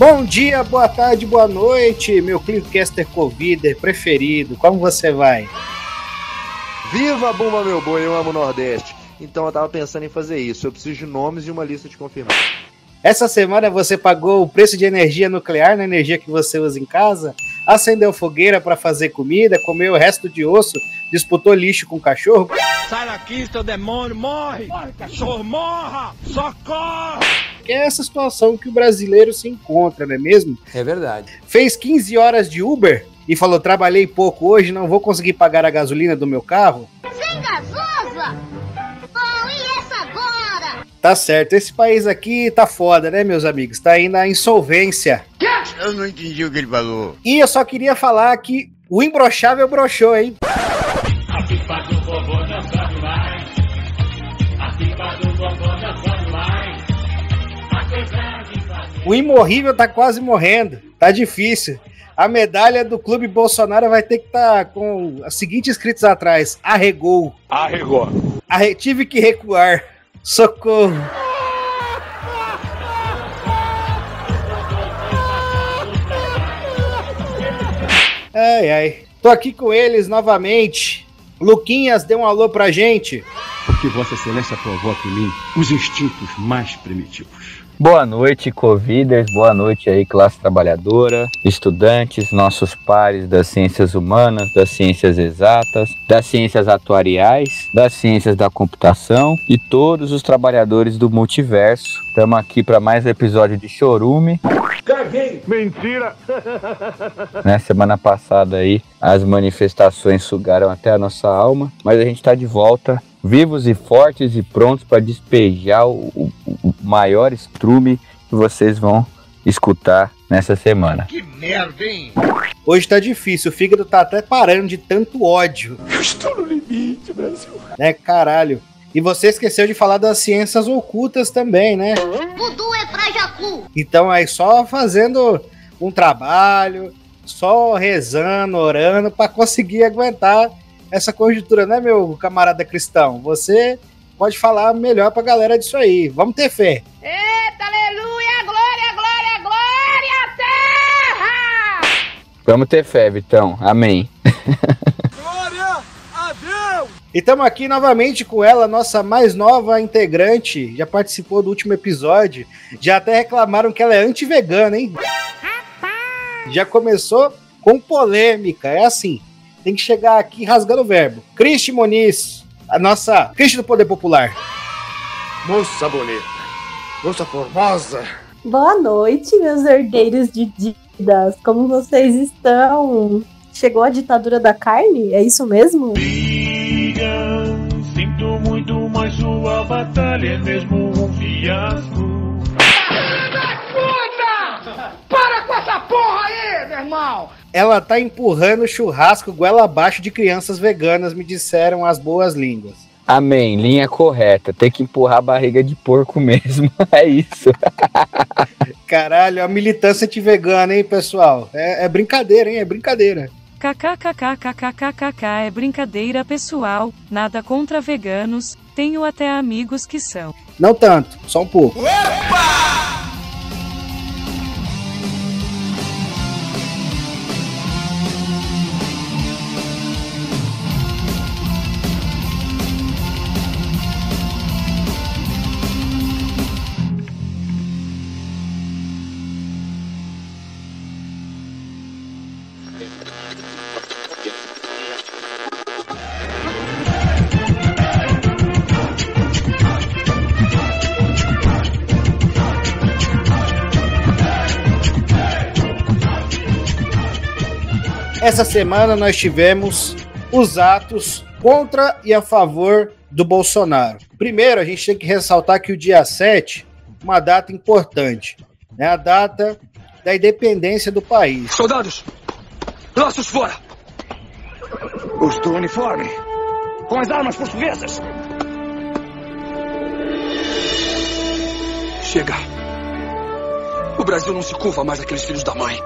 Bom dia, boa tarde, boa noite, meu Clipcaster Covider preferido, como você vai? Viva a Bumba, meu boi, eu amo o Nordeste. Então eu tava pensando em fazer isso, eu preciso de nomes e uma lista de confirmados. Essa semana você pagou o preço de energia nuclear na energia que você usa em casa? Acendeu fogueira para fazer comida, comeu o resto de osso, disputou lixo com cachorro? Sai daqui, seu demônio, morre! Morre, cachorro, morra! Socorre! Que é essa situação que o brasileiro se encontra, não é mesmo? É verdade. Fez 15 horas de Uber e falou, trabalhei pouco hoje, não vou conseguir pagar a gasolina do meu carro? Sem gasosa? Oh, e essa agora? Tá certo, esse país aqui tá foda, né, meus amigos? Tá indo à insolvência. Eu não entendi o que ele falou. E eu só queria falar que o imbrochável broxou, hein? O imorrível tá quase morrendo, tá difícil. A medalha do Clube Bolsonaro vai ter que estar com os seguintes escritos atrás: arregou. Arregou. Tive que recuar. Socorro. Ai, ai. Tô aqui com eles novamente. Luquinhas, dê um alô pra gente. Porque Vossa Excelência provoca em mim os instintos mais primitivos. Boa noite, Coviders, boa noite aí, classe trabalhadora, estudantes, nossos pares das ciências humanas, das ciências exatas, das ciências atuariais, das ciências da computação e todos os trabalhadores do multiverso. Estamos aqui para mais um episódio de Chorume. Caguei! Mentira! Semana passada aí, as manifestações sugaram até a nossa alma, mas a gente está de volta, vivos e fortes e prontos para despejar o maior estrume que vocês vão escutar nessa semana. Que merda, hein? Hoje tá difícil, o fígado tá até parando de tanto ódio. Eu estou no limite, Brasil. Caralho. E você esqueceu de falar das ciências ocultas também, né? Voodoo é pra Jacu. Então aí só fazendo um trabalho, só rezando, orando pra conseguir aguentar essa conjuntura, né, meu camarada cristão? Você pode falar melhor pra galera disso aí. Vamos ter fé. Eita, aleluia, glória, glória, glória, terra! Vamos ter fé, Vitão. Amém. Glória a Deus! E estamos aqui novamente com ela, nossa mais nova integrante. Já participou do último episódio. Já até reclamaram que ela é anti-vegana, hein? Já começou com polêmica. É assim, tem que chegar aqui rasgando o verbo. Cristi Moniz, a nossa Cristi do Poder Popular. Moça bonita. Moça formosa. Boa noite, meus herdeiros de dívidas. Como vocês estão? Chegou a ditadura da carne? É isso mesmo? Sinto muito, mas sua batalha é mesmo um fiasco. Puta! Para com essa porra aí, meu irmão! Ela tá empurrando churrasco goela abaixo de crianças veganas, me disseram as boas línguas. Amém, linha correta. Tem que empurrar a barriga de porco mesmo. É isso. Caralho, a militância anti-vegana, hein, pessoal? É brincadeira, hein? É brincadeira. KKKKKKKKK é brincadeira, pessoal. Nada contra veganos. Tenho até amigos que são. Não tanto, só um pouco. Opa! Essa semana nós tivemos os atos contra e a favor do Bolsonaro. Primeiro, a gente tem que ressaltar que o dia 7, uma data importante, é a data da independência do país. Soldados, laços fora! Os do uniforme. Com as armas portuguesas! Chega! O Brasil não se curva mais àqueles filhos da mãe.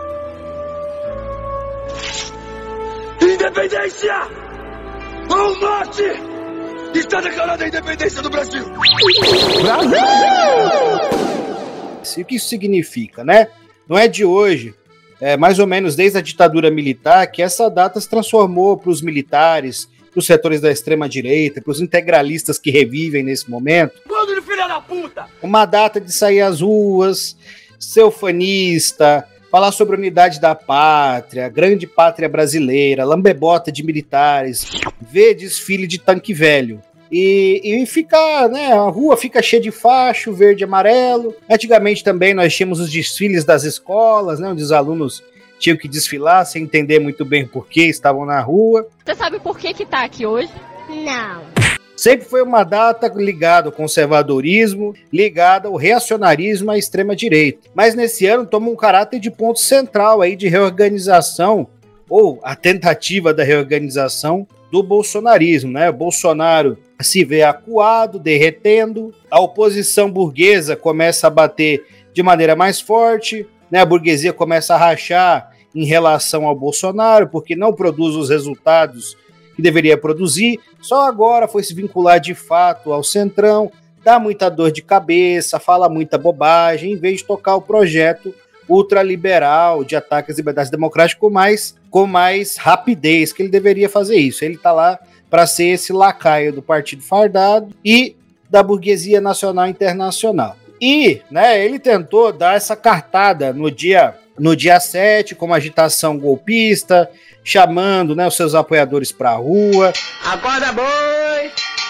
Independência! Ao norte! Está declarada a independência do Brasil! Brasil! O que isso significa, né? Não é de hoje, mais ou menos desde a ditadura militar, que essa data se transformou para os militares, para os setores da extrema-direita, para os integralistas que revivem nesse momento. Bando de filha da puta! Uma data de sair às ruas, ser ufanista, falar sobre a unidade da pátria, grande pátria brasileira, lambebota de militares, ver desfile de tanque velho. E fica, né, a rua fica cheia de facho, verde e amarelo. Antigamente também nós tínhamos os desfiles das escolas, né, onde os alunos tinham que desfilar sem entender muito bem o porquê estavam na rua. Você sabe por que tá aqui hoje? Não. Sempre foi uma data ligada ao conservadorismo, ligada ao reacionarismo à extrema-direita. Mas nesse ano toma um caráter de ponto central aí de reorganização, ou a tentativa da reorganização do bolsonarismo, né? O Bolsonaro se vê acuado, derretendo, a oposição burguesa começa a bater de maneira mais forte, né? A burguesia começa a rachar em relação ao Bolsonaro, porque não produz os resultados que deveria produzir, só agora foi se vincular de fato ao Centrão, dá muita dor de cabeça, fala muita bobagem, em vez de tocar o projeto ultraliberal de ataque às liberdades democráticas com mais rapidez, que ele deveria fazer isso. Ele está lá para ser esse lacaio do Partido Fardado e da burguesia nacional e internacional. E, né, ele tentou dar essa cartada no dia 7, com uma agitação golpista, chamando, né, os seus apoiadores para a rua. Acorda, boi!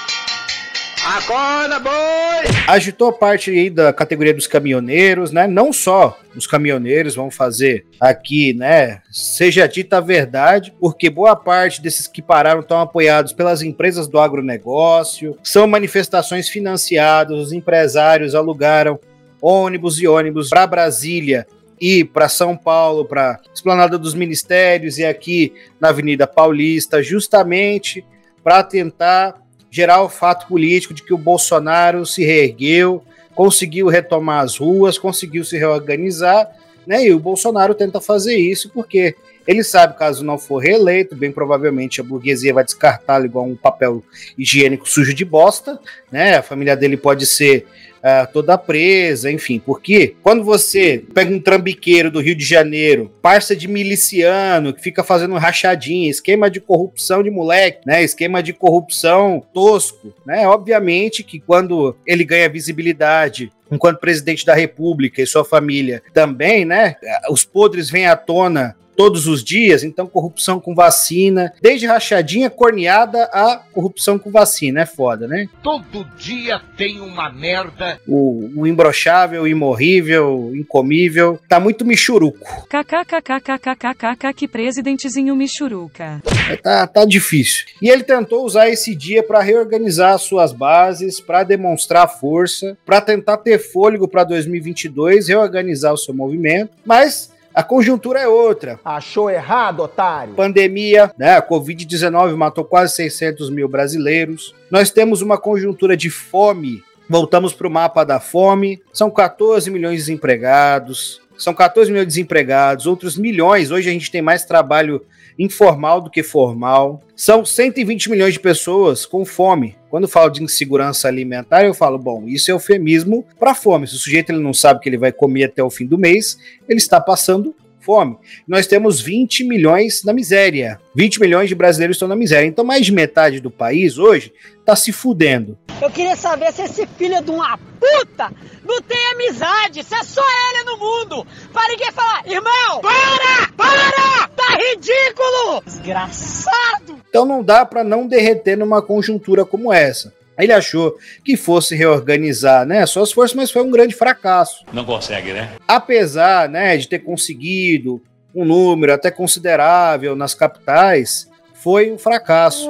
Acorda, boi! Agitou parte aí da categoria dos caminhoneiros, né? Não só os caminhoneiros vão fazer aqui, né? Seja dita a verdade, porque boa parte desses que pararam estão apoiados pelas empresas do agronegócio, são manifestações financiadas, os empresários alugaram ônibus para Brasília e para São Paulo, para Esplanada dos Ministérios e aqui na Avenida Paulista, justamente para tentar gerar o fato político de que o Bolsonaro se reergueu, conseguiu retomar as ruas, conseguiu se reorganizar, né? E o Bolsonaro tenta fazer isso porque ele sabe, caso não for reeleito, bem provavelmente a burguesia vai descartá-lo igual um papel higiênico sujo de bosta, né? A família dele pode ser toda presa, enfim, porque quando você pega um trambiqueiro do Rio de Janeiro, parça de miliciano, que fica fazendo rachadinha, esquema de corrupção de moleque, né, esquema de corrupção tosco, né, obviamente que quando ele ganha visibilidade enquanto presidente da República e sua família também, né, os podres vêm à tona todos os dias, então corrupção com vacina, desde rachadinha corneada a corrupção com vacina, é foda, né? Todo dia tem uma merda. O imbrochável, o imorrível, o incomível, tá muito michuruco. KKKKKKKKK, que presidentezinho michuruca. Tá difícil. E ele tentou usar esse dia para reorganizar suas bases, para demonstrar força, para tentar ter fôlego para 2022, reorganizar o seu movimento, mas a conjuntura é outra. Achou errado, otário. Pandemia, né? A Covid-19 matou quase 600 mil brasileiros. Nós temos uma conjuntura de fome. Voltamos para o mapa da fome. São 14 milhões de desempregados. Outros milhões. Hoje a gente tem mais trabalho informal do que formal. São 120 milhões de pessoas com fome. Quando falo de insegurança alimentar, eu falo, bom, isso é eufemismo para fome. Se o sujeito ele não sabe que ele vai comer até o fim do mês, ele está passando fome. Nós temos 20 milhões na miséria. 20 milhões de brasileiros estão na miséria. Então mais de metade do país hoje está se fudendo. Eu queria saber se esse filho de uma puta não tem amizade, se é só ele no mundo. Para ninguém falar, irmão, para! Tá ridículo! Desgraçado! Então não dá para não derreter numa conjuntura como essa. Ele achou que fosse reorganizar, né, suas forças, mas foi um grande fracasso. Não consegue, né? Apesar, né, de ter conseguido um número até considerável nas capitais, foi um fracasso.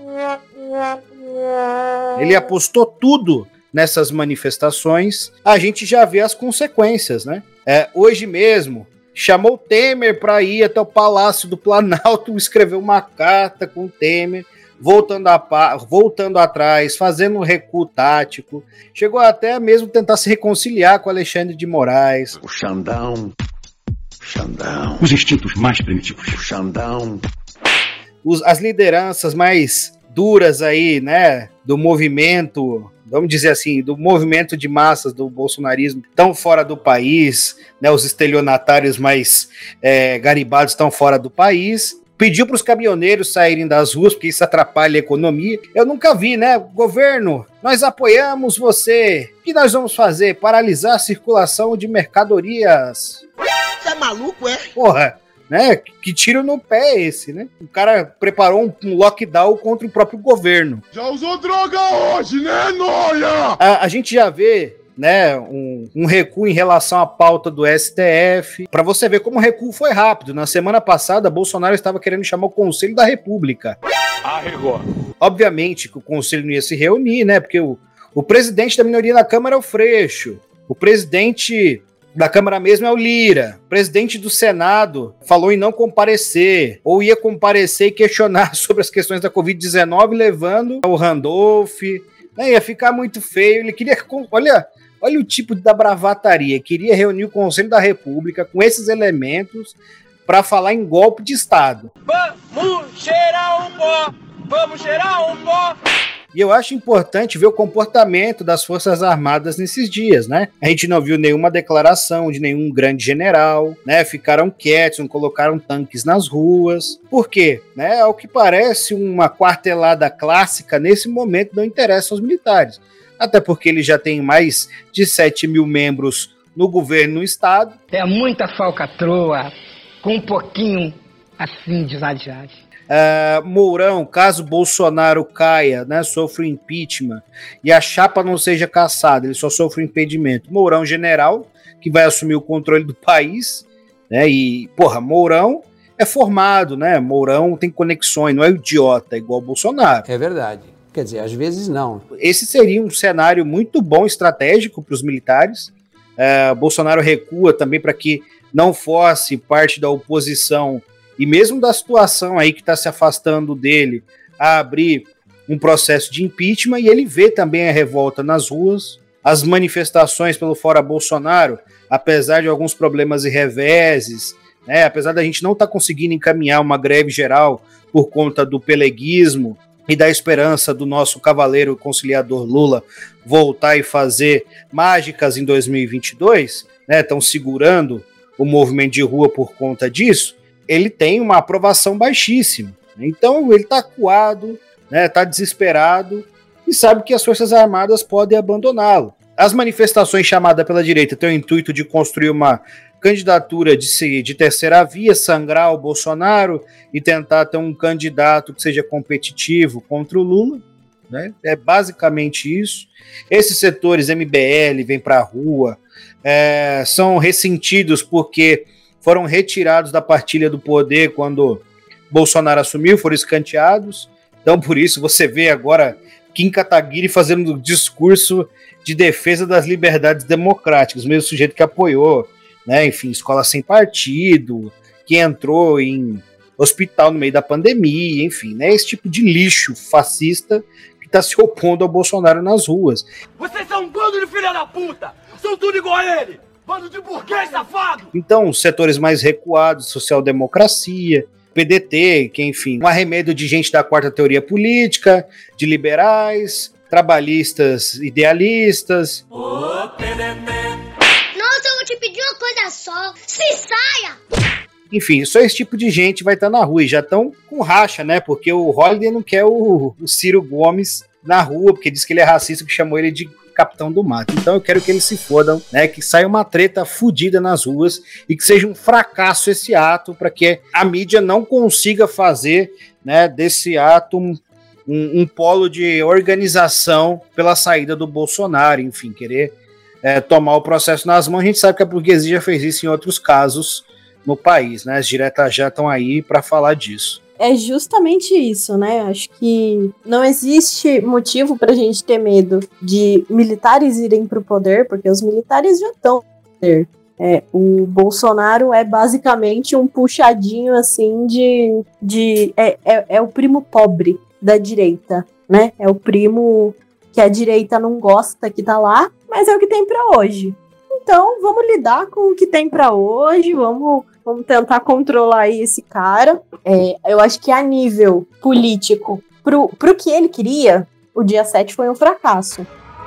Ele apostou tudo nessas manifestações. A gente já vê as consequências, né? Hoje mesmo, chamou Temer para ir até o Palácio do Planalto, escreveu uma carta com o Temer, voltando atrás, fazendo um recuo tático, chegou até mesmo tentar se reconciliar com Alexandre de Moraes. O Xandão. Os instintos mais primitivos. O Xandão. As lideranças mais duras aí, né, do movimento vamos dizer assim, do movimento de massas do bolsonarismo estão fora do país, né, os estelionatários mais garibados estão fora do país, pediu para os caminhoneiros saírem das ruas, porque isso atrapalha a economia. Eu nunca vi, né, governo, nós apoiamos você, o que nós vamos fazer? Paralisar a circulação de mercadorias. Você é maluco, é? Porra, né? Que tiro no pé é esse, né? O cara preparou um lockdown contra o próprio governo. Já usou droga hoje, né, Noia? A gente já vê, né, um recuo em relação à pauta do STF. Para você ver como o recuo foi rápido. Na semana passada, Bolsonaro estava querendo chamar o Conselho da República. Arregou. Obviamente que o Conselho não ia se reunir, né? Porque o presidente da minoria na Câmara é o Freixo. O presidente da Câmara mesmo é o Lira. O presidente do Senado falou em não comparecer, ou ia comparecer e questionar sobre as questões da Covid-19, levando o Randolph. Ia ficar muito feio. Ele queria... Olha o tipo da bravataria. Queria reunir o Conselho da República com esses elementos para falar em golpe de Estado. Vamos cheirar um pó! Vamos cheirar um pó! E eu acho importante ver o comportamento das Forças Armadas nesses dias, né? A gente não viu nenhuma declaração de nenhum grande general, né? Ficaram quietos, não colocaram tanques nas ruas. Por quê? Né? Ao que parece, uma quartelada clássica nesse momento não interessa aos militares. Até porque ele já tem mais de 7 mil membros no governo no estado. É muita falcatrua, com um pouquinho assim de exagero. Mourão, caso Bolsonaro caia, né, sofre o impeachment e a chapa não seja cassada, ele só sofre o impedimento. Mourão, general, que vai assumir o controle do país, né, e, porra, Mourão é formado, né, Mourão tem conexões, não é idiota, igual Bolsonaro. É verdade, quer dizer, às vezes não. Esse seria um cenário muito bom, estratégico para os militares. Bolsonaro recua também para que não fosse parte da oposição e mesmo da situação aí que está se afastando dele, a abrir um processo de impeachment, e ele vê também a revolta nas ruas, as manifestações pelo Fora Bolsonaro, apesar de alguns problemas e reveses, né, apesar da gente não estar conseguindo encaminhar uma greve geral por conta do peleguismo e da esperança do nosso cavaleiro conciliador Lula voltar e fazer mágicas em 2022, né, estão segurando o movimento de rua por conta disso, ele tem uma aprovação baixíssima. Então ele está acuado, né, está desesperado e sabe que as Forças Armadas podem abandoná-lo. As manifestações chamadas pela direita têm o intuito de construir uma candidatura de terceira via, sangrar o Bolsonaro e tentar ter um candidato que seja competitivo contra o Lula. Né? É basicamente isso. Esses setores MBL vêm para a rua, são ressentidos porque foram retirados da partilha do poder quando Bolsonaro assumiu, foram escanteados. Então, por isso, você vê agora Kim Kataguiri fazendo um discurso de defesa das liberdades democráticas, o mesmo sujeito que apoiou, né, enfim, escola sem partido, que entrou em hospital no meio da pandemia, enfim, né, esse tipo de lixo fascista que está se opondo ao Bolsonaro nas ruas. Vocês são um bando de filha da puta! São tudo igual a ele! Bando de burguês safado! Então, os setores mais recuados, social-democracia, PDT, que enfim, um arremedo de gente da quarta teoria política, de liberais, trabalhistas, idealistas. Nossa, eu vou te pedir uma coisa só, se saia! Enfim, só esse tipo de gente vai estar na rua e já estão com racha, né? Porque o Holliday não quer o Ciro Gomes na rua, porque diz que ele é racista, que chamou ele de capitão do mato. Então eu quero que eles se fodam, né, que saia uma treta fodida nas ruas e que seja um fracasso esse ato para que a mídia não consiga fazer, né, desse ato um polo de organização pela saída do Bolsonaro, enfim, querer tomar o processo nas mãos. A gente sabe que a burguesia já fez isso em outros casos no país, né, as diretas já estão aí para falar disso. É justamente isso, né? Acho que não existe motivo pra gente ter medo de militares irem pro poder, porque os militares já estão no poder. O Bolsonaro é basicamente um puxadinho, assim, é o primo pobre da direita, né? É o primo que a direita não gosta que tá lá, mas é o que tem pra hoje. Então, vamos lidar com o que tem pra hoje, vamos tentar controlar aí esse cara. Eu acho que a nível político, pro que ele queria, o dia 7 foi um fracasso.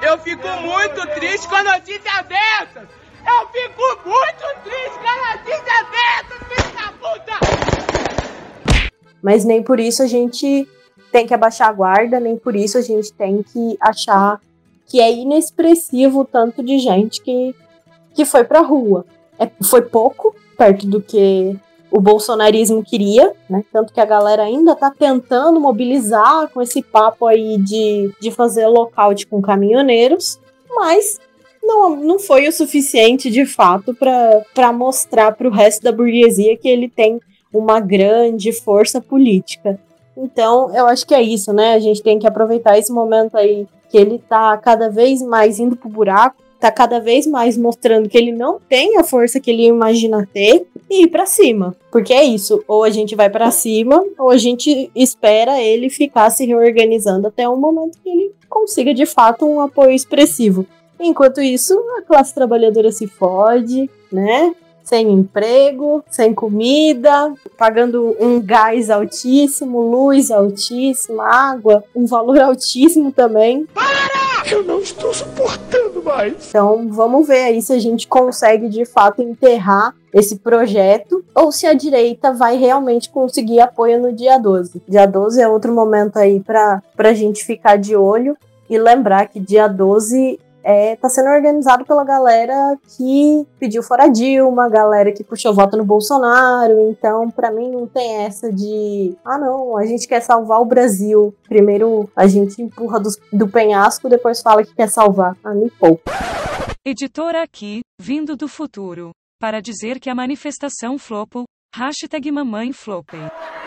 Eu fico muito triste com a notícia dessas! Eu fico muito triste com a notícia dessas, filho da puta! Mas nem por isso a gente tem que abaixar a guarda, nem por isso a gente tem que achar que é inexpressivo o tanto de gente que foi pra rua. Foi pouco, perto do que o bolsonarismo queria, né? Tanto que a galera ainda tá tentando mobilizar com esse papo aí de fazer lockout com caminhoneiros, mas não foi o suficiente, de fato, para mostrar para o resto da burguesia que ele tem uma grande força política. Então, eu acho que é isso, né? A gente tem que aproveitar esse momento aí que ele tá cada vez mais indo pro buraco, tá cada vez mais mostrando que ele não tem a força que ele imagina ter e ir pra cima. Porque é isso, ou a gente vai pra cima, ou a gente espera ele ficar se reorganizando até o momento que ele consiga, de fato, um apoio expressivo. Enquanto isso, a classe trabalhadora se fode, né? Sem emprego, sem comida, pagando um gás altíssimo, luz altíssima, água, um valor altíssimo também. Para! Eu não estou suportando mais. Então, vamos ver aí se a gente consegue, de fato, enterrar esse projeto ou se a direita vai realmente conseguir apoio no dia 12. Dia 12 é outro momento aí pra gente ficar de olho e lembrar que dia 12... tá sendo organizado pela galera que pediu fora Dilma, a galera que puxou voto no Bolsonaro. Então, pra mim, não tem essa de não, a gente quer salvar o Brasil. Primeiro a gente empurra do penhasco, depois fala que quer salvar. Me poupa. Editora aqui, vindo do futuro, para dizer que a manifestação flopou, #mamãeflopem.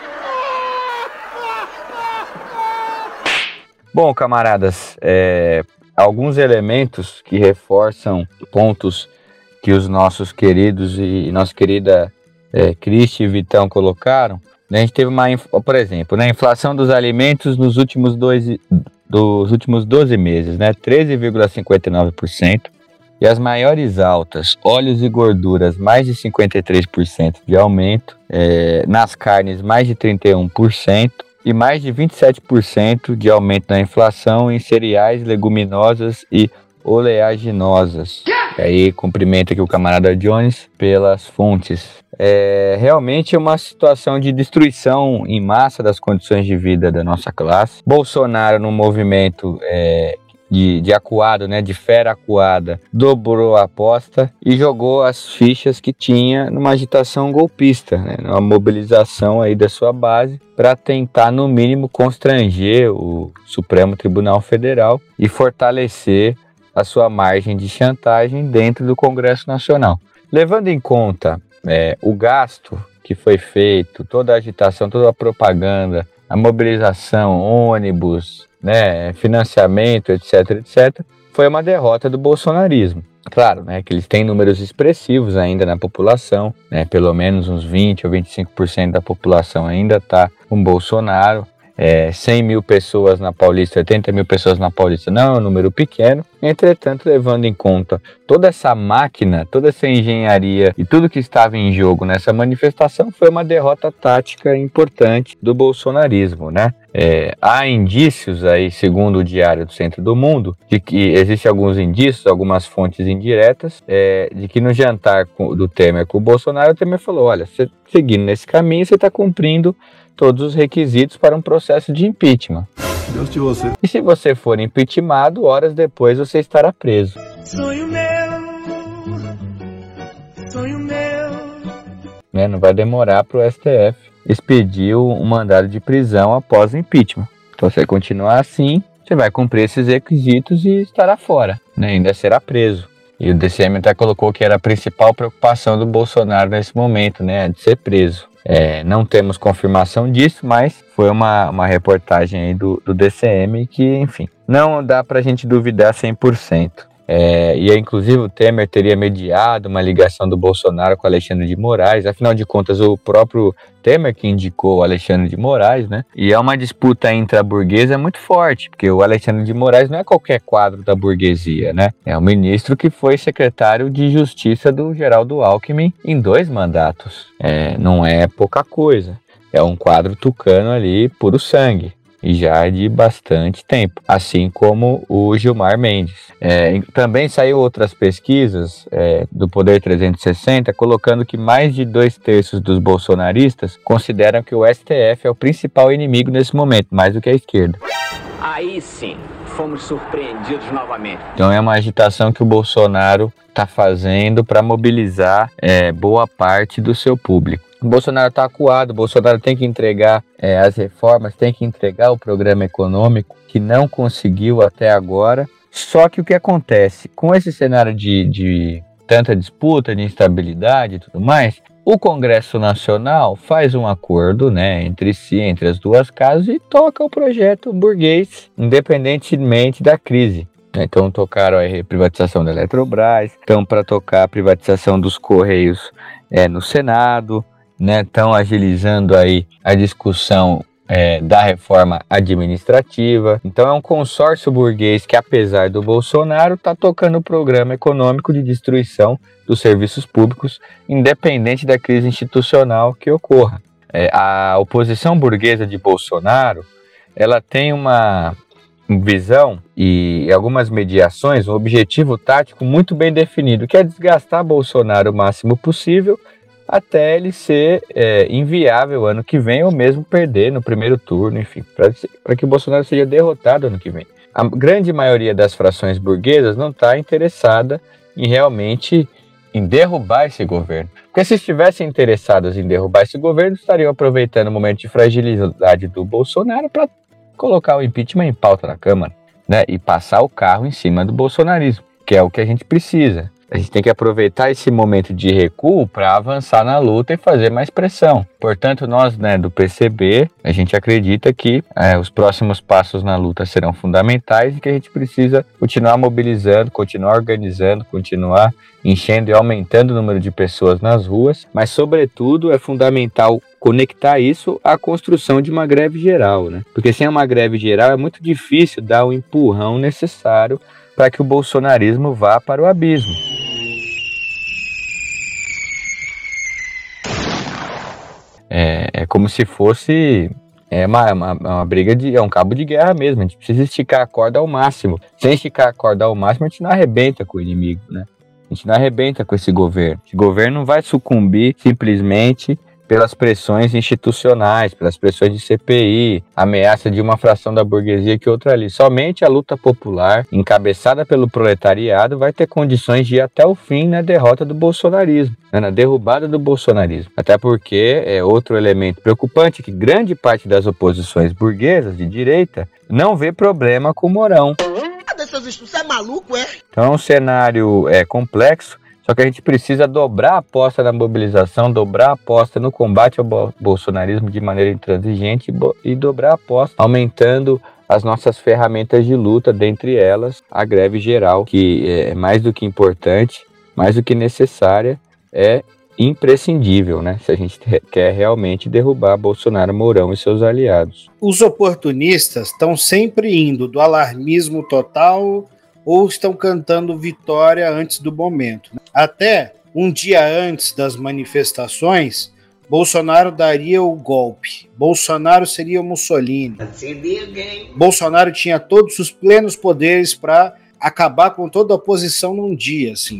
Bom, camaradas, alguns elementos que reforçam pontos que os nossos queridos e nossa querida Cristi e Vitão colocaram. A gente teve por exemplo, a inflação dos alimentos nos últimos 12 meses, né, 13,59%, e as maiores altas, óleos e gorduras, mais de 53% de aumento, nas carnes, mais de 31%, e mais de 27% de aumento na inflação em cereais, leguminosas e oleaginosas. E aí, cumprimento aqui o camarada Jones pelas fontes. Realmente é uma situação de destruição em massa das condições de vida da nossa classe. Bolsonaro, no movimento de acuado, né, de fera acuada, dobrou a aposta e jogou as fichas que tinha numa agitação golpista, né, numa mobilização aí da sua base para tentar, no mínimo, constranger o Supremo Tribunal Federal e fortalecer a sua margem de chantagem dentro do Congresso Nacional. Levando em conta o gasto que foi feito, toda a agitação, toda a propaganda, a mobilização, ônibus, né, financiamento, etc, foi uma derrota do bolsonarismo. Claro, né, que eles têm números expressivos ainda na população, né, pelo menos uns 20 ou 25% da população ainda está com Bolsonaro. 100 mil pessoas na Paulista, 80 mil pessoas na Paulista não é um número pequeno. Entretanto, levando em conta toda essa máquina, toda essa engenharia e tudo que estava em jogo nessa manifestação, foi uma derrota tática importante do bolsonarismo, né? Há indícios aí, segundo o Diário do Centro do Mundo, de que existem alguns indícios, algumas fontes indiretas, de que no jantar do Temer com o Bolsonaro, o Temer falou: olha, você seguindo nesse caminho, você está cumprindo todos os requisitos para um processo de impeachment. Deus de você. E se você for impeachmentado, horas depois você estará preso. Sonho meu. Né? Não vai demorar para o STF expedir um mandado de prisão após o impeachment. Então, se você continuar assim, você vai cumprir esses requisitos e estará fora, né? Ainda será preso. E o DCM até colocou que era a principal preocupação do Bolsonaro nesse momento, né? De ser preso. Não temos confirmação disso, mas foi uma reportagem aí do DCM que, enfim, não dá pra gente duvidar 100%. E inclusive o Temer teria mediado uma ligação do Bolsonaro com o Alexandre de Moraes. Afinal de contas, o próprio Temer que indicou o Alexandre de Moraes, né? E é uma disputa intra-burguesa muito forte, porque o Alexandre de Moraes não é qualquer quadro da burguesia, né? É um ministro que foi secretário de Justiça do Geraldo Alckmin em 2 mandatos. Não é pouca coisa. É um quadro tucano ali, puro sangue. e já de bastante tempo, assim como o Gilmar Mendes. Também saiu outras pesquisas do Poder 360, colocando que mais de 2/3 dos bolsonaristas consideram que o STF é o principal inimigo nesse momento, mais do que a esquerda. Aí sim, fomos surpreendidos novamente. Então é uma agitação que o Bolsonaro está fazendo para mobilizar boa parte do seu público. O Bolsonaro está acuado, o Bolsonaro tem que entregar as reformas, tem que entregar o programa econômico que não conseguiu até agora. Só que o que acontece com esse cenário de tanta disputa, de instabilidade e tudo mais, o Congresso Nacional faz um acordo, né, entre si, entre as duas casas, e toca o projeto burguês, independentemente da crise. Então tocaram a privatização da Eletrobras, estão para tocar a privatização dos Correios no Senado, né, estão agilizando aí a discussão da reforma administrativa. Então é um consórcio burguês que, apesar do Bolsonaro, está tocando o programa econômico de destruição dos serviços públicos, independente da crise institucional que ocorra. A oposição burguesa de Bolsonaro, ela tem uma visão e algumas mediações, um objetivo tático muito bem definido, que é desgastar Bolsonaro o máximo possível, até ele ser inviável ano que vem, ou mesmo perder no primeiro turno, enfim, para que o Bolsonaro seja derrotado ano que vem. A grande maioria das frações burguesas não está interessada em derrubar esse governo. Porque se estivessem interessadas em derrubar esse governo, estariam aproveitando o momento de fragilidade do Bolsonaro para colocar o impeachment em pauta na Câmara, né, e passar o carro em cima do bolsonarismo, que é o que a gente precisa. A gente tem que aproveitar esse momento de recuo para avançar na luta e fazer mais pressão. Portanto, nós, né, do PCB, a gente acredita que os próximos passos na luta serão fundamentais e que a gente precisa continuar mobilizando, continuar organizando, continuar enchendo e aumentando o número de pessoas nas ruas, mas, sobretudo, é fundamental conectar isso à construção de uma greve geral, né? Porque sem uma greve geral é muito difícil dar o empurrão necessário para que o bolsonarismo vá para o abismo. É como se fosse uma briga é um cabo de guerra mesmo. A gente precisa esticar a corda ao máximo. Sem esticar a corda ao máximo, a gente não arrebenta com o inimigo, né? A gente não arrebenta com esse governo. Esse governo não vai sucumbir simplesmente pelas pressões institucionais, pelas pressões de CPI, ameaça de uma fração da burguesia que outra ali. Somente a luta popular, encabeçada pelo proletariado, vai ter condições de ir até o fim na derrota do bolsonarismo, né, na derrubada do bolsonarismo. Até porque é outro elemento preocupante que grande parte das oposições burguesas de direita não vê problema com o Mourão. Você é maluco, é? Então é um cenário complexo. Só que a gente precisa dobrar a aposta na mobilização, dobrar a aposta no combate ao bolsonarismo de maneira intransigente e dobrar a aposta aumentando as nossas ferramentas de luta, dentre elas a greve geral, que é mais do que importante, mais do que necessária, é imprescindível, né? Se a gente quer realmente derrubar Bolsonaro, Mourão e seus aliados. Os oportunistas estão sempre indo do alarmismo total ou estão cantando vitória antes do momento. Até um dia antes das manifestações, Bolsonaro daria o golpe. Bolsonaro seria o Mussolini. Bolsonaro tinha todos os plenos poderes para acabar com toda a oposição num dia, assim.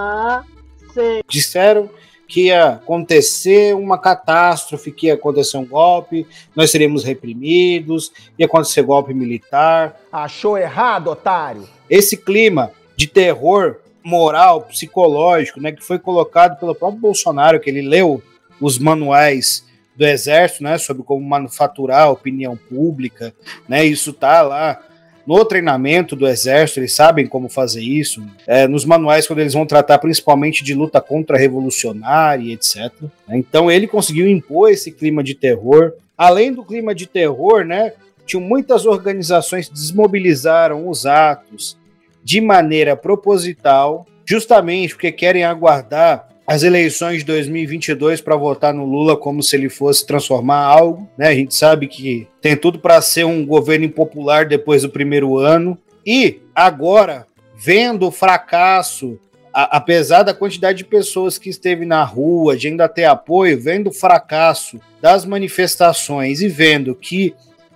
Sim. Disseram que ia acontecer uma catástrofe, que ia acontecer um golpe, nós seríamos reprimidos, ia acontecer golpe militar. Achou errado, otário! Esse clima de terror moral, psicológico, né, que foi colocado pelo próprio Bolsonaro, que ele leu os manuais do Exército, né, sobre como manufaturar a opinião pública, né, isso tá lá no treinamento do Exército, eles sabem como fazer isso, nos manuais quando eles vão tratar principalmente de luta contra-revolucionária, etc. Então ele conseguiu impor esse clima de terror. Além do clima de terror, né, tinham muitas organizações que desmobilizaram os atos de maneira proposital, justamente porque querem aguardar as eleições de 2022 para votar no Lula como se ele fosse transformar algo, né? A gente sabe que tem tudo para ser um governo impopular depois do primeiro ano. E agora, vendo o fracasso, apesar da quantidade de pessoas que esteve na rua, de ainda ter apoio, vendo o fracasso das manifestações e vendo que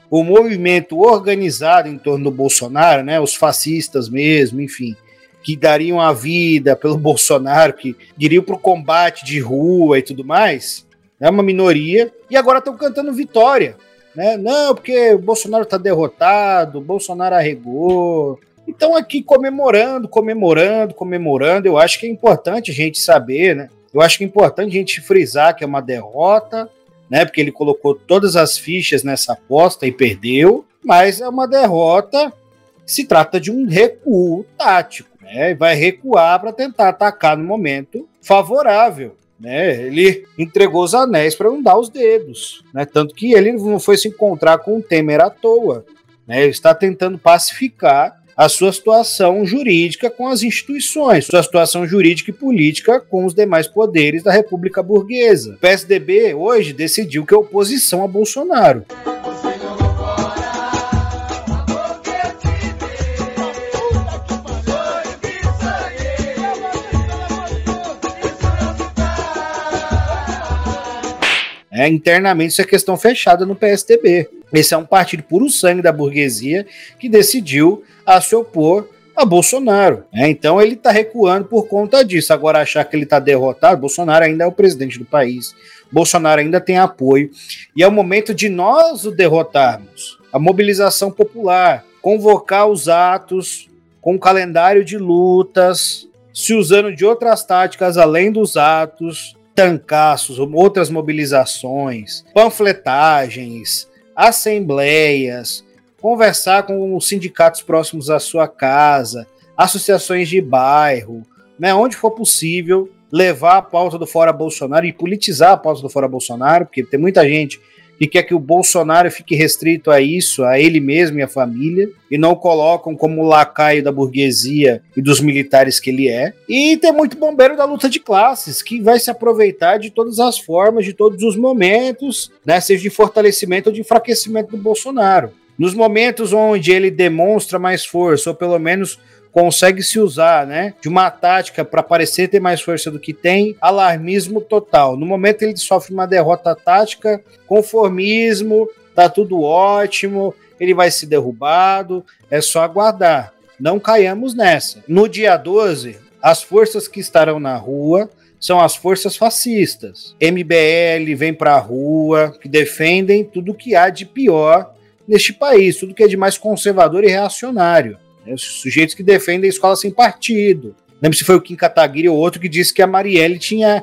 o movimento organizado em torno do Bolsonaro, né, os fascistas mesmo, enfim, que dariam a vida pelo Bolsonaro, que iriam para o combate de rua e tudo mais, é uma minoria, e agora estão cantando vitória, né? Não, porque o Bolsonaro está derrotado, o Bolsonaro arregou. Então aqui comemorando, eu acho que é importante a gente saber, né? Eu acho que é importante a gente frisar que é uma derrota, né? Porque ele colocou todas as fichas nessa aposta e perdeu, mas é uma derrota, se trata de um recuo tático, né? Vai recuar para tentar atacar no momento favorável, né? Ele entregou os anéis para não dar os dedos, né? Tanto que ele não foi se encontrar com o Temer à toa, né? Ele está tentando pacificar a sua situação jurídica com as instituições, sua situação jurídica e política com os demais poderes da República Burguesa. O PSDB hoje decidiu que é oposição a Bolsonaro. Internamente isso é questão fechada no PSDB. Esse é um partido puro sangue da burguesia que decidiu a se opor a Bolsonaro. Então ele está recuando por conta disso. Agora achar que ele está derrotado, Bolsonaro ainda é o presidente do país. Bolsonaro ainda tem apoio. E é o momento de nós o derrotarmos. A mobilização popular, convocar os atos com um calendário de lutas, se usando de outras táticas além dos atos, tancaços, outras mobilizações, panfletagens, assembleias, conversar com os sindicatos próximos à sua casa, associações de bairro, né, onde for possível, levar a pauta do Fora Bolsonaro e politizar a pauta do Fora Bolsonaro, porque tem muita gente que quer que o Bolsonaro fique restrito a isso, a ele mesmo e a família, e não o colocam como lacaio da burguesia e dos militares que ele é. E tem muito bombeiro da luta de classes, que vai se aproveitar de todas as formas, de todos os momentos, né, seja de fortalecimento ou de enfraquecimento do Bolsonaro. Nos momentos onde ele demonstra mais força, ou pelo menos consegue se usar, né, de uma tática para parecer ter mais força do que tem, alarmismo total. No momento ele sofre uma derrota tática, conformismo, tá tudo ótimo, ele vai ser derrubado, é só aguardar. Não caiamos nessa. No dia 12, as forças que estarão na rua são as forças fascistas. MBL vem para a rua, que defendem tudo que há de pior neste país, tudo que é de mais conservador e reacionário. Os sujeitos que defendem a escola sem partido. Lembra se foi o Kim Kataguiri ou outro que disse que a Marielle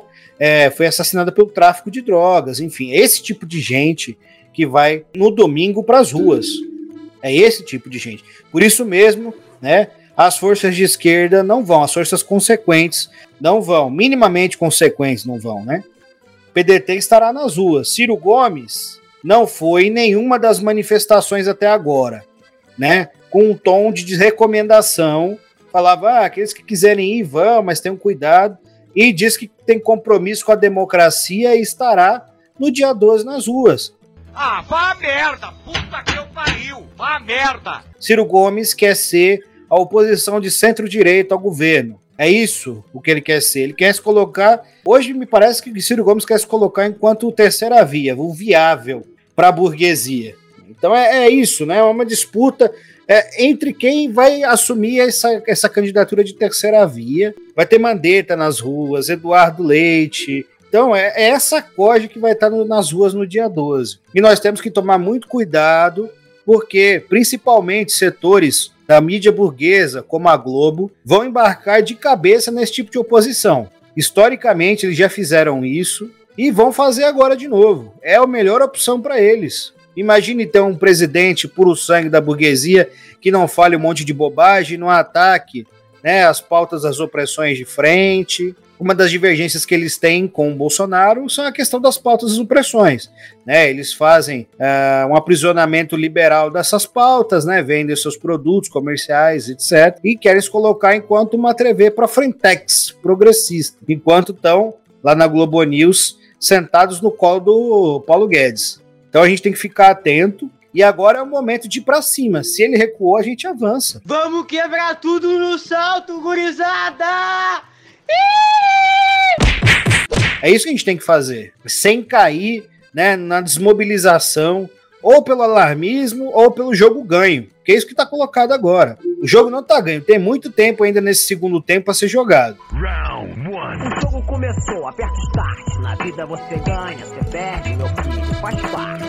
foi assassinada pelo tráfico de drogas. Enfim, é esse tipo de gente que vai no domingo para as ruas. É esse tipo de gente. Por isso mesmo, né, as forças de esquerda não vão, as forças consequentes não vão, minimamente consequentes não vão, né? PDT estará nas ruas. Ciro Gomes não foi em nenhuma das manifestações até agora, né? Com um tom de recomendação, falava, aqueles que quiserem ir vão, mas tenham cuidado, e diz que tem compromisso com a democracia e estará no dia 12 nas ruas. Ah, vá a merda, puta que eu pariu, vá a merda. Ciro Gomes quer ser a oposição de centro-direita ao governo. É isso o que ele quer ser. Ele quer se colocar, hoje me parece que Ciro Gomes quer se colocar enquanto terceira via, o viável para a burguesia. Então é isso, né? É uma disputa entre quem vai assumir essa candidatura de terceira via. Vai ter Mandetta nas ruas, Eduardo Leite. Então é essa corja que vai estar nas ruas no dia 12. E nós temos que tomar muito cuidado, porque principalmente setores da mídia burguesa, como a Globo, vão embarcar de cabeça nesse tipo de oposição. Historicamente, eles já fizeram isso e vão fazer agora de novo. É a melhor opção para eles. Imagine ter um presidente puro sangue da burguesia que não fale um monte de bobagem, não ataque, né, as pautas das opressões de frente. Uma das divergências que eles têm com o Bolsonaro são a questão das pautas das opressões, né? Eles fazem um aprisionamento liberal dessas pautas, né? Vendem seus produtos comerciais, etc. E querem se colocar enquanto uma TV para frentex progressista, enquanto estão lá na Globo News sentados no colo do Paulo Guedes. Então a gente tem que ficar atento. E agora é o momento de ir pra cima. Se ele recuou, a gente avança. Vamos quebrar tudo no salto, gurizada! É isso que a gente tem que fazer. Sem cair, né, na desmobilização ou pelo alarmismo ou pelo jogo ganho, que é isso que tá colocado agora. O jogo não tá ganho, tem muito tempo ainda nesse segundo tempo a ser jogado. O jogo começou, aperta start. Na vida você ganha, você perde, meu filho, faz parte.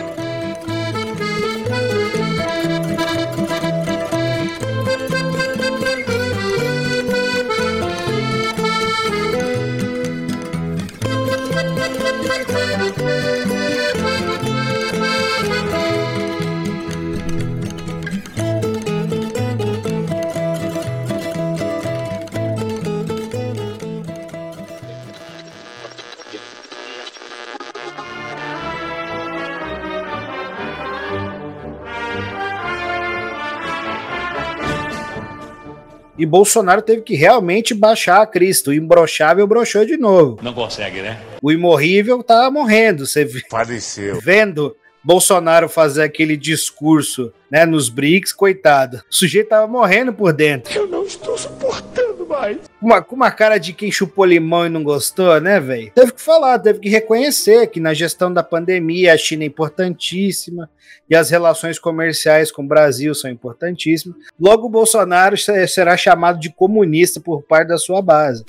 E Bolsonaro teve que realmente baixar a crista. O imbrochável broxou de novo. Não consegue, né? O imorrível tá morrendo. Você Faleceu. Vendo Bolsonaro fazer aquele discurso, né, nos BRICS, coitado. O sujeito tava morrendo por dentro. Eu não estou suportando mais. Com uma cara de quem chupou limão e não gostou, né, velho? Teve que falar, teve que reconhecer que na gestão da pandemia a China é importantíssima e as relações comerciais com o Brasil são importantíssimas. Logo, o Bolsonaro será chamado de comunista por parte da sua base.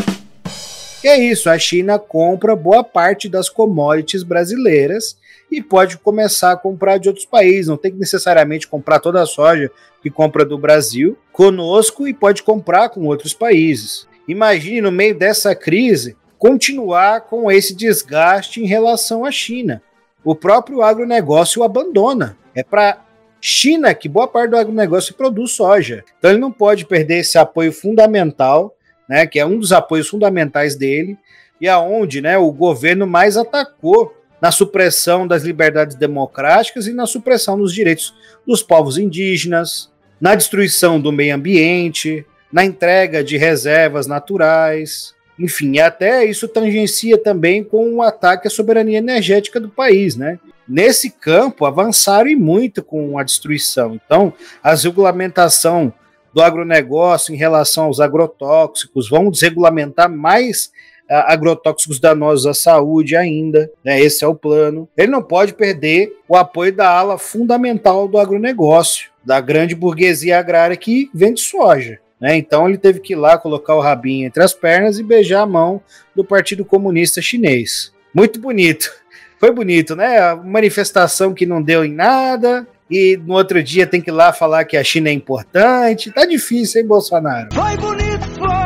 Que é isso, a China compra boa parte das commodities brasileiras e pode começar a comprar de outros países. Não tem que necessariamente comprar toda a soja que compra do Brasil conosco e pode comprar com outros países. Imagine, no meio dessa crise, continuar com esse desgaste em relação à China. O próprio agronegócio o abandona. É para China que boa parte do agronegócio produz soja. Então ele não pode perder esse apoio fundamental, né, que é um dos apoios fundamentais dele, e aonde, né, o governo mais atacou na supressão das liberdades democráticas e na supressão dos direitos dos povos indígenas, na destruição do meio ambiente, na entrega de reservas naturais, enfim, até isso tangencia também com um ataque à soberania energética do país, né? Nesse campo, avançaram e muito com a destruição. Então, a regulamentação do agronegócio em relação aos agrotóxicos vão desregulamentar mais agrotóxicos danosos à saúde ainda, né? Esse é o plano. Ele não pode perder o apoio da ala fundamental do agronegócio, da grande burguesia agrária que vende soja, né? Então ele teve que ir lá colocar o rabinho entre as pernas e beijar a mão do Partido Comunista Chinês. Muito bonito. Foi bonito, né? A manifestação que não deu em nada, e no outro dia tem que ir lá falar que a China é importante. Tá difícil, hein, Bolsonaro? Foi bonito,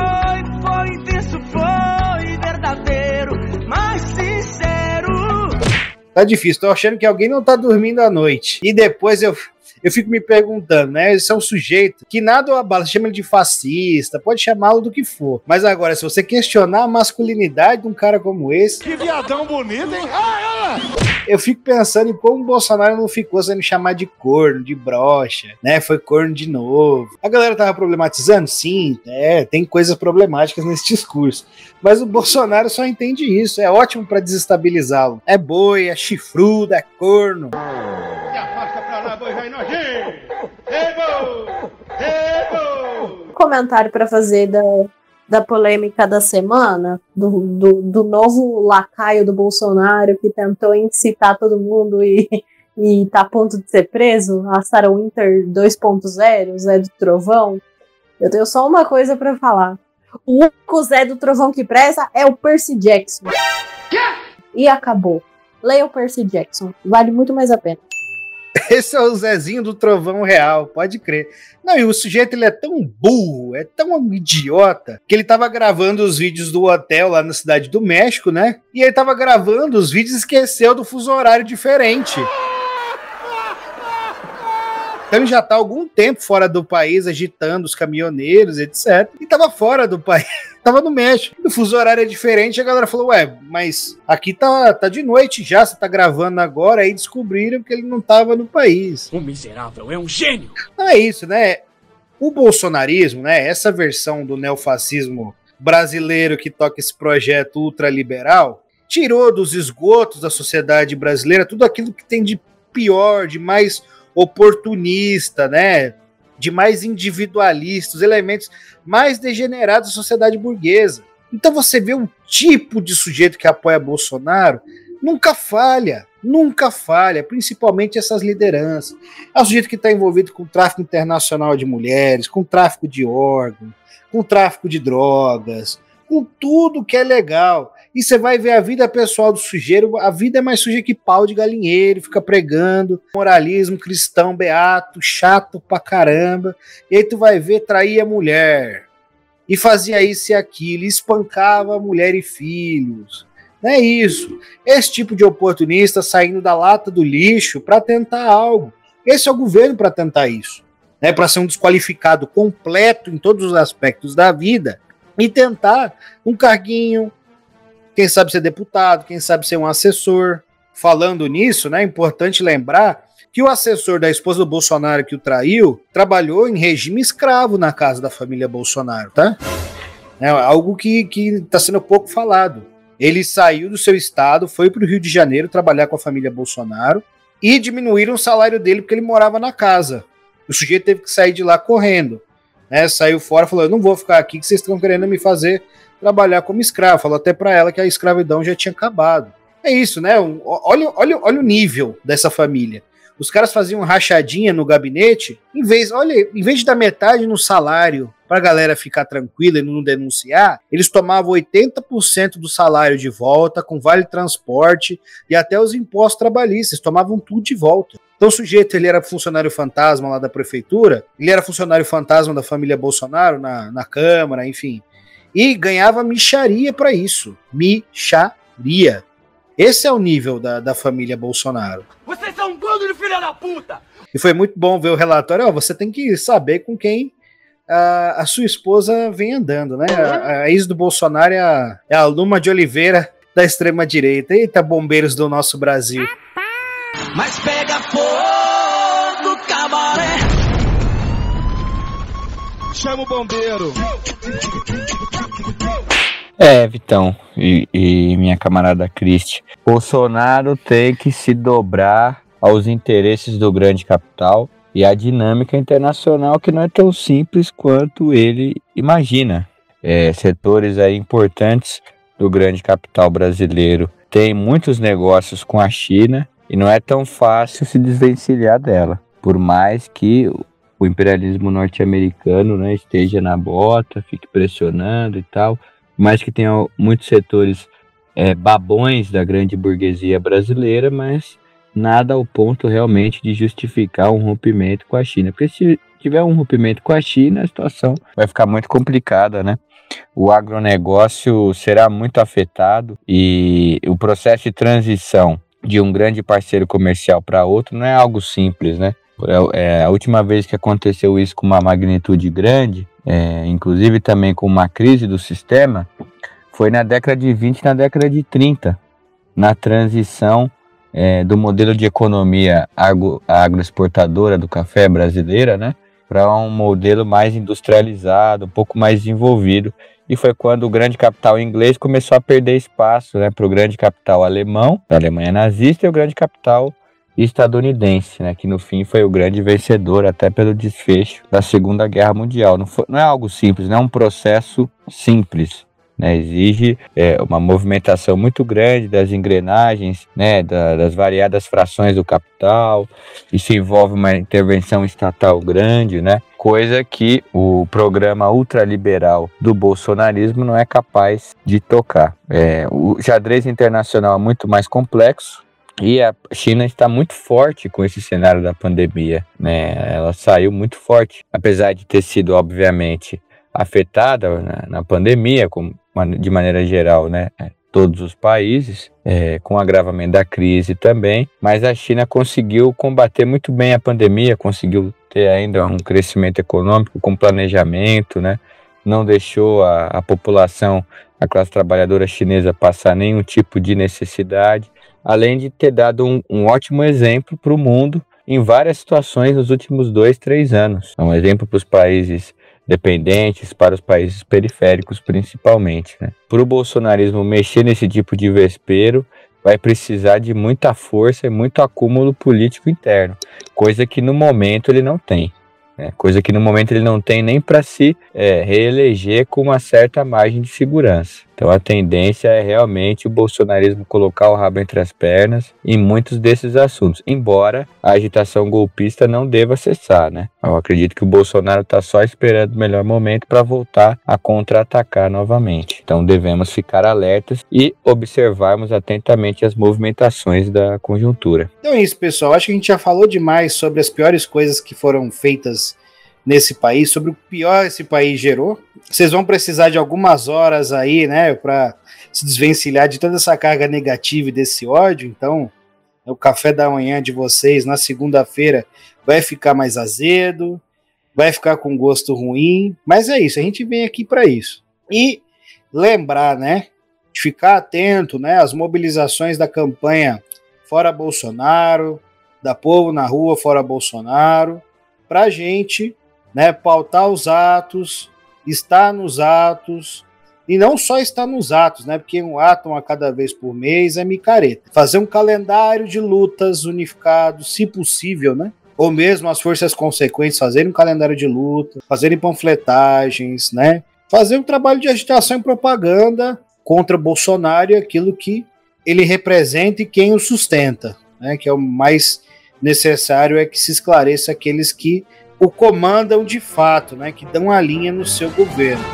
foi intenso, foi verdadeiro, mas sincero. Tá difícil, tô achando que alguém não tá dormindo à noite. E depois eu fico me perguntando, né? Esse é um sujeito que nada o abala, chama ele de fascista, pode chamá-lo do que for. Mas agora, se você questionar a masculinidade de um cara como esse... Que viadão bonito, hein? Eu fico pensando em como o Bolsonaro não ficou sendo chamado de corno, de broxa, né? Foi corno de novo. A galera tava problematizando? Sim, tem coisas problemáticas nesse discurso. Mas o Bolsonaro só entende isso, é ótimo pra desestabilizá-lo. É boi, é chifrudo, é corno. Comentário para fazer da polêmica da semana, do novo lacaio do Bolsonaro que tentou incitar todo mundo e tá a ponto de ser preso, a Sarah Winter 2.0, Zé do Trovão. Eu tenho só uma coisa para falar. O único Zé do Trovão que presta é o Percy Jackson. E acabou. Leia o Percy Jackson, vale muito mais a pena. Esse é o Zezinho do Trovão real, pode crer. Não, e o sujeito ele é tão burro, é tão idiota, que ele tava gravando os vídeos do hotel lá na Cidade do México, né? E ele tava gravando os vídeos e esqueceu do fuso horário diferente. Então ele já tá há algum tempo fora do país, agitando os caminhoneiros, etc. E tava fora do país, tava no México. O fuso horário é diferente, a galera falou, ué, mas aqui tá de noite já, você tá gravando agora, aí descobriram que ele não tava no país. O miserável é um gênio! Não é isso, né? O bolsonarismo, né, essa versão do neofascismo brasileiro que toca esse projeto ultraliberal, tirou dos esgotos da sociedade brasileira tudo aquilo que tem de pior, de mais oportunista, né, de mais individualista, os elementos mais degenerados da sociedade burguesa. Então você vê um tipo de sujeito que apoia Bolsonaro, nunca falha. nunca falha, principalmente essas lideranças. É o sujeito que está envolvido com o tráfico internacional de mulheres, com tráfico de órgãos, com tráfico de drogas, com tudo que é legal. E você vai ver a vida pessoal do sujeito, a vida é mais suja que pau de galinheiro, fica pregando moralismo cristão beato, chato pra caramba. E aí tu vai ver, traía mulher, e fazia isso e aquilo, e espancava mulher e filhos. Não é isso. Esse tipo de oportunista saindo da lata do lixo para tentar algo. Esse é o governo para tentar isso, né? Para ser um desqualificado completo em todos os aspectos da vida e tentar um carguinho, quem sabe ser deputado, quem sabe ser um assessor. Falando nisso, né, é importante lembrar que o assessor da esposa do Bolsonaro que o traiu trabalhou em regime escravo na casa da família Bolsonaro, tá? É algo que está sendo pouco falado. Ele saiu do seu estado, foi para o Rio de Janeiro trabalhar com a família Bolsonaro e diminuíram o salário dele porque ele morava na casa. O sujeito teve que sair de lá correndo, né? Saiu fora, falou, eu não vou ficar aqui que vocês estão querendo me fazer trabalhar como escravo. Falou até para ela que a escravidão já tinha acabado. É isso, né? Olha o nível dessa família. Os caras faziam rachadinha no gabinete, em vez de dar metade no salário para a galera ficar tranquila e não denunciar, eles tomavam 80% do salário de volta, com vale transporte e até os impostos trabalhistas, tomavam tudo de volta. Então o sujeito, ele era funcionário fantasma lá da prefeitura, ele era funcionário fantasma da família Bolsonaro na Câmara, enfim, e ganhava mixaria para isso. Mixaria. Esse é o nível da família Bolsonaro. Vocês são um bando de filha da puta! E foi muito bom ver o relatório. Você tem que saber com quem a sua esposa vem andando, né? A ex do Bolsonaro é a Luma de Oliveira da extrema-direita. Eita, bombeiros do nosso Brasil. Mas pega fogo, cabaré! Chama o bombeiro! Vitão e minha camarada Cristi, Bolsonaro tem que se dobrar aos interesses do grande capital e à dinâmica internacional que não é tão simples quanto ele imagina. Setores aí importantes do grande capital brasileiro têm muitos negócios com a China e não é tão fácil se desvencilhar dela, por mais que o imperialismo norte-americano, né, esteja na bota, fique pressionando e tal, mas que tem muitos setores babões da grande burguesia brasileira, mas nada ao ponto realmente de justificar um rompimento com a China. Porque se tiver um rompimento com a China, a situação vai ficar muito complicada, né? O agronegócio será muito afetado e o processo de transição de um grande parceiro comercial para outro não é algo simples, né? A última vez que aconteceu isso com uma magnitude grande, inclusive também com uma crise do sistema, foi na década de 20 e na década de 30, na transição do modelo de economia agroexportadora do café brasileira, né, para um modelo mais industrializado, um pouco mais desenvolvido. E foi quando o grande capital inglês começou a perder espaço, né, para o grande capital alemão, da Alemanha nazista, e o grande capital estadunidense, né, que no fim foi o grande vencedor até pelo desfecho da Segunda Guerra Mundial. Não é algo simples, não é um processo simples, né, exige uma movimentação muito grande das engrenagens, né, das variadas frações do capital. Isso envolve uma intervenção estatal grande, né, coisa que o programa ultraliberal do bolsonarismo não é capaz de tocar. O xadrez internacional é muito mais complexo, e a China está muito forte com esse cenário da pandemia, né? Ela saiu muito forte, apesar de ter sido, obviamente, afetada na pandemia, de maneira geral, né? Todos os países, com o agravamento da crise também, mas a China conseguiu combater muito bem a pandemia, conseguiu ter ainda um crescimento econômico com planejamento, né? Não deixou a população, a classe trabalhadora chinesa passar nenhum tipo de necessidade, além de ter dado um ótimo exemplo para o mundo em várias situações nos últimos 2-3 anos. É um exemplo para os países dependentes, para os países periféricos principalmente, né? Para o bolsonarismo mexer nesse tipo de vespeiro, vai precisar de muita força e muito acúmulo político interno, coisa que no momento ele não tem. Coisa que no momento ele não tem nem para se reeleger com uma certa margem de segurança. Então a tendência é realmente o bolsonarismo colocar o rabo entre as pernas em muitos desses assuntos, embora a agitação golpista não deva cessar, né? Eu acredito que o Bolsonaro está só esperando o melhor momento para voltar a contra-atacar novamente. Então devemos ficar alertas e observarmos atentamente as movimentações da conjuntura. Então é isso, pessoal. Acho que a gente já falou demais sobre as piores coisas que foram feitas nesse país, sobre o pior esse país gerou. Vocês vão precisar de algumas horas aí, né, para se desvencilhar de toda essa carga negativa e desse ódio. Então, o café da manhã de vocês na segunda-feira vai ficar mais azedo, vai ficar com gosto ruim, mas é isso, a gente vem aqui para isso. E lembrar, né, de ficar atento, né, às mobilizações da campanha Fora Bolsonaro, da Povo na Rua Fora Bolsonaro, para a gente, né, pautar os atos, estar nos atos, e não só estar nos atos, né, porque um ato a cada vez por mês é micareta. Fazer um calendário de lutas unificado, se possível, né, ou mesmo as forças consequentes fazerem um calendário de luta, fazerem panfletagens, né, fazer um trabalho de agitação e propaganda contra Bolsonaro e aquilo que ele representa e quem o sustenta, né, que é o mais necessário, é que se esclareça aqueles que o comandam de fato, né, que dão a linha no seu governo.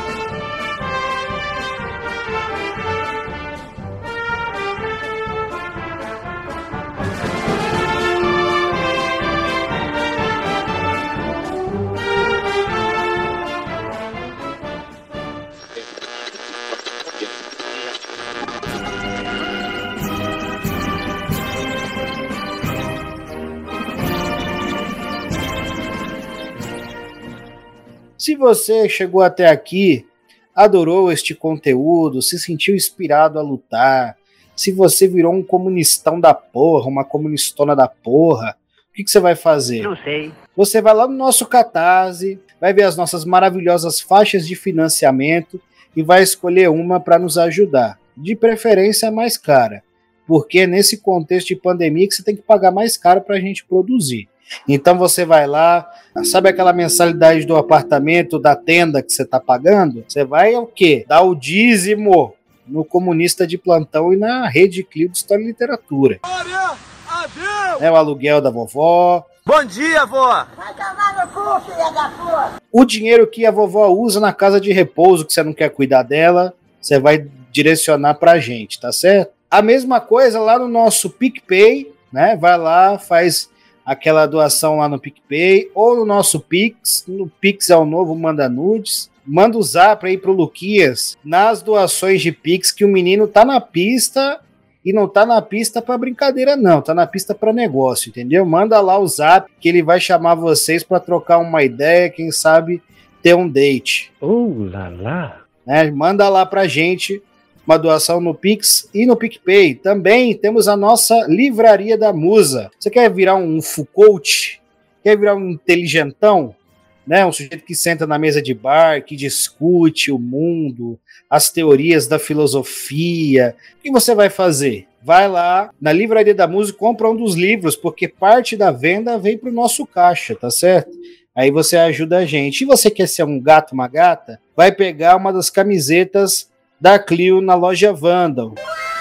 Se você chegou até aqui, adorou este conteúdo, se sentiu inspirado a lutar, se você virou um comunistão da porra, uma comunistona da porra, o que você vai fazer? Não sei. Você vai lá no nosso Catarse, vai ver as nossas maravilhosas faixas de financiamento e vai escolher uma para nos ajudar. De preferência a mais cara, porque nesse contexto de pandemia que você tem que pagar mais caro para a gente produzir. Então você vai lá, sabe aquela mensalidade do apartamento, da tenda que você está pagando? Você vai o quê? Dar o dízimo no comunista de plantão e na Rede Clio de História e Literatura. Glória a Deus! É o aluguel da vovó. Bom dia, vó! Vai tomar no cu, filha da puta! O dinheiro que a vovó usa na casa de repouso, que você não quer cuidar dela, você vai direcionar pra gente, tá certo? A mesma coisa lá no nosso PicPay, né? Vai lá, faz aquela doação lá no PicPay, ou no nosso Pix. No Pix é o novo Manda Nudes. Manda o zap aí pro Luquias nas doações de Pix, que o menino tá na pista, e não tá na pista pra brincadeira não, tá na pista pra negócio, entendeu? Manda lá o zap, que ele vai chamar vocês pra trocar uma ideia, quem sabe ter um date. Lá lá. Né? Manda lá pra gente uma doação no Pix e no PicPay. Também temos a nossa Livraria da Musa. Você quer virar um Foucault? Quer virar um inteligentão? Né? Um sujeito que senta na mesa de bar, que discute o mundo, as teorias da filosofia. O que você vai fazer? Vai lá na Livraria da Musa e compra um dos livros, porque parte da venda vem para o nosso caixa, tá certo? Aí você ajuda a gente. E você quer ser um gato, uma gata? Vai pegar uma das camisetas da Clio na loja Vandal.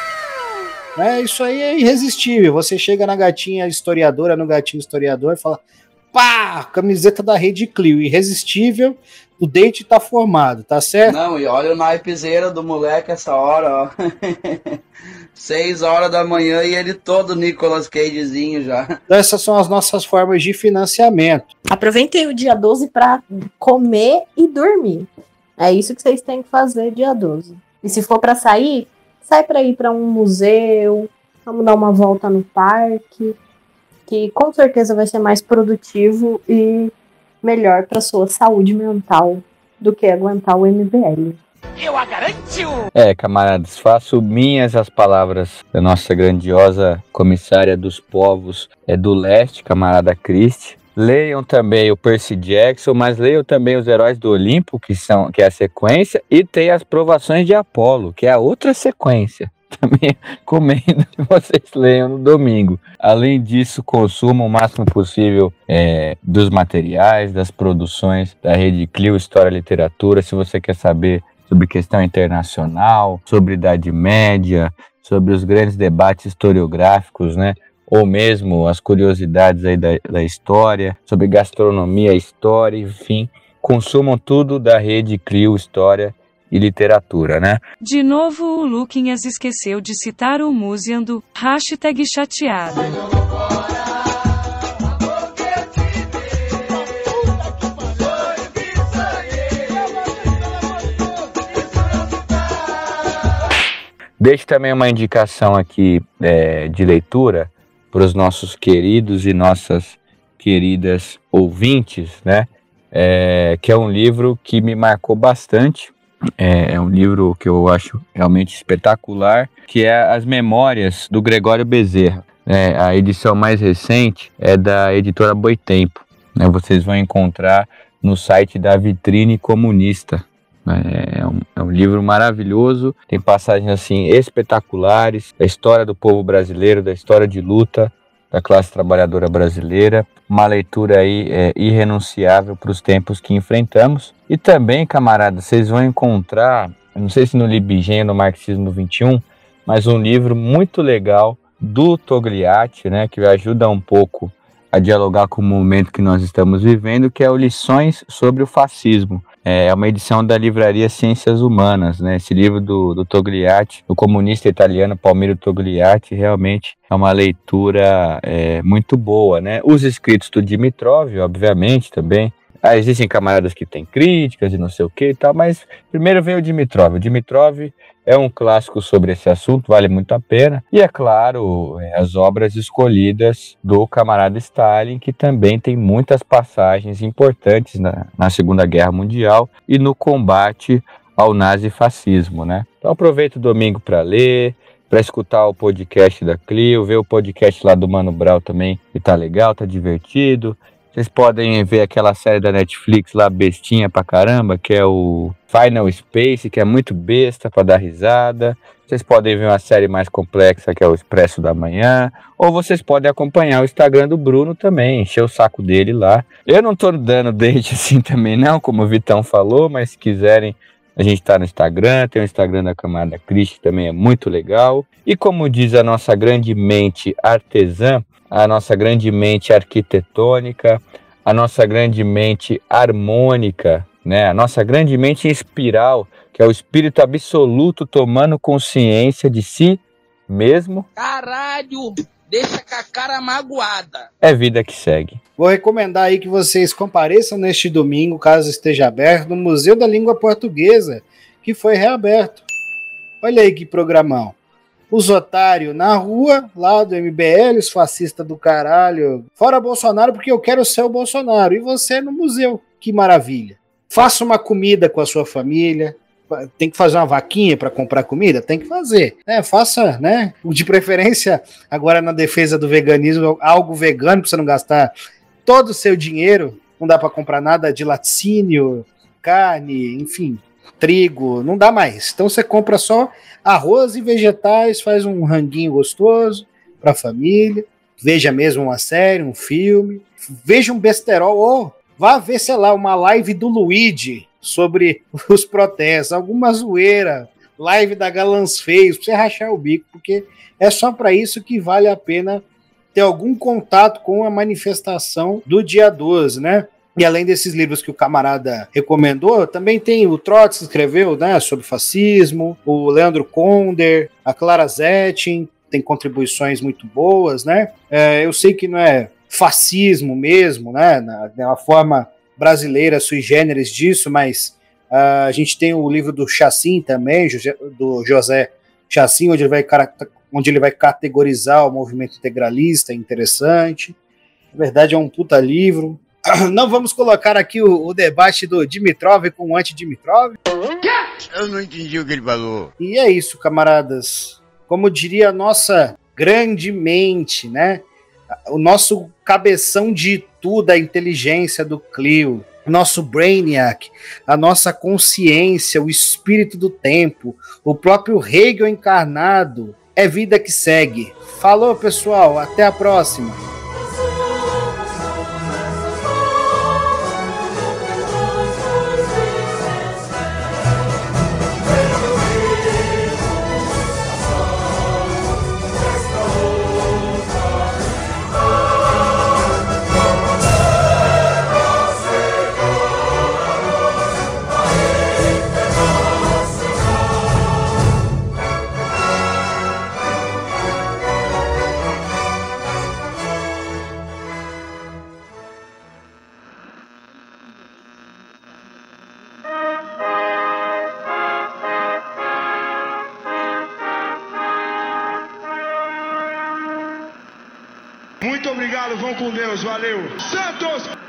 Isso aí é irresistível. Você chega na gatinha historiadora, no gatinho historiador e fala: pá, camiseta da Rede Clio, irresistível, o date tá formado, tá certo? Não, e olha o naipezeira do moleque essa hora, ó. 6 horas da manhã e ele todo Nicolas Cagezinho já. Então essas são as nossas formas de financiamento. Aproveitem o dia 12 para comer e dormir. É isso que vocês têm que fazer dia 12. E se for para sair, sai para ir para um museu, vamos dar uma volta no parque, que com certeza vai ser mais produtivo e melhor para sua saúde mental do que aguentar o MBL. Eu a garanto! Camaradas, faço minhas as palavras da nossa grandiosa comissária dos povos do leste, camarada Christie. Leiam também o Percy Jackson, mas leiam também os Heróis do Olimpo, que é a sequência, e tem as Provações de Apolo, que é a outra sequência. Também recomendo que vocês leiam no domingo. Além disso, consumam o máximo possível dos materiais, das produções da Rede Clio História e Literatura. Se você quer saber sobre questão internacional, sobre Idade Média, sobre os grandes debates historiográficos, né? Ou mesmo as curiosidades aí da história, sobre gastronomia, história, enfim. Consumam tudo da rede Clio História e Literatura, né? De novo o Luquinhas esqueceu de citar o Museum do #chateado. Deixo também uma indicação aqui de leitura para os nossos queridos e nossas queridas ouvintes, né? Que é um livro que me marcou bastante. É um livro que eu acho realmente espetacular, que é As Memórias do Gregório Bezerra. A edição mais recente é da editora Boitempo, né? Vocês vão encontrar no site da Vitrine Comunista. É um livro maravilhoso, tem passagens assim espetaculares da história do povo brasileiro, da história de luta da classe trabalhadora brasileira, uma leitura aí irrenunciável para os tempos que enfrentamos. E também, camaradas, vocês vão encontrar, não sei se no Libigen ou no Marxismo do 21, mas um livro muito legal do Togliatti, né, que ajuda um pouco a dialogar com o momento que nós estamos vivendo, que é o Lições sobre o Fascismo. É uma edição da livraria Ciências Humanas, né? Esse livro do Togliatti, do comunista italiano Palmiro Togliatti, realmente é uma leitura muito boa, né? Os escritos do Dimitrov, obviamente, também. Existem camaradas que têm críticas e não sei o que e tal, mas primeiro vem o Dimitrov. O Dimitrov é um clássico sobre esse assunto, vale muito a pena. E, é claro, as obras escolhidas do camarada Stalin, que também tem muitas passagens importantes na Segunda Guerra Mundial e no combate ao nazifascismo, né? Então aproveita o domingo para ler, para escutar o podcast da Clio, ver o podcast lá do Mano Brown também, que tá legal, tá divertido. Vocês podem ver aquela série da Netflix lá, bestinha pra caramba, que é o Final Space, que é muito besta pra dar risada. Vocês podem ver uma série mais complexa, que é o Expresso da Manhã. Ou vocês podem acompanhar o Instagram do Bruno também, encher o saco dele lá. Eu não tô dando date assim também não, como o Vitão falou, mas se quiserem, a gente tá no Instagram, tem o Instagram da camarada Cris, que também é muito legal. E como diz a nossa grande mente artesã, a nossa grande mente arquitetônica, a nossa grande mente harmônica, né? A nossa grande mente em espiral, que é o espírito absoluto tomando consciência de si mesmo. Caralho, deixa com a cara magoada. É vida que segue. Vou recomendar aí que vocês compareçam neste domingo, caso esteja aberto, no Museu da Língua Portuguesa, que foi reaberto. Olha aí que programão. Os otários na rua, lá do MBL, os fascistas do caralho. Fora Bolsonaro, porque eu quero ser o Bolsonaro. E você no museu. Que maravilha. Faça uma comida com a sua família. Tem que fazer uma vaquinha para comprar comida? Tem que fazer. Faça, né? De preferência, agora na defesa do veganismo, algo vegano para você não gastar todo o seu dinheiro. Não dá para comprar nada de laticínio, carne, enfim, trigo, não dá mais. Então você compra só arroz e vegetais, faz um ranguinho gostoso para a família, veja mesmo uma série, um filme, veja um besterol ou vá ver, sei lá, uma live do Luigi sobre os protestos, alguma zoeira, live da Galãs Feios, pra você rachar o bico, porque é só para isso que vale a pena ter algum contato com a manifestação do dia 12, né? E além desses livros que o camarada recomendou, também tem o Trotsky, que escreveu, né, sobre fascismo, o Leandro Konder, a Clara Zetkin, tem contribuições muito boas, né? Eu sei que não é fascismo mesmo, né, na forma brasileira sui generis disso, mas a gente tem o livro do Chassin também, do José Chassin, onde ele vai categorizar o movimento integralista, interessante. Na verdade é um puta livro. Não vamos colocar aqui o debate do Dimitrov com o anti-Dimitrov. Eu não entendi o que ele falou. E é isso, camaradas. Como diria a nossa grande mente, né? O nosso cabeção de Itu da inteligência do Clio, o nosso Brainiac, a nossa consciência, o espírito do tempo, o próprio Hegel encarnado, é vida que segue. Falou, pessoal, até a próxima. Muito obrigado, vão com Deus, valeu. Santos!